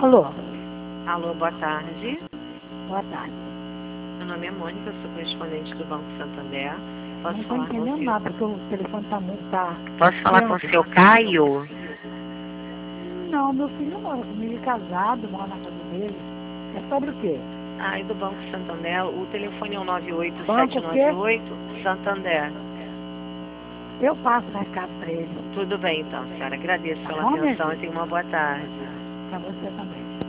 Alô? Alô, boa tarde. Boa tarde. Meu nome é Mônica, eu sou correspondente do Banco Santander. Posso Não estou falar com o entendendo senhor? nada, porque o telefone está muito... Posso falar com o seu Caio? Não, meu filho não mora comigo, é casado, mora na casa dele. É sobre o quê? Ah, do Banco Santander. O telefone é o Banco o quê? 98798 Santander. Eu passo o recado para ele. Tudo bem, então, senhora. Agradeço Tá pela bom, minha atenção e filha? tenha uma boa tarde. Para você também.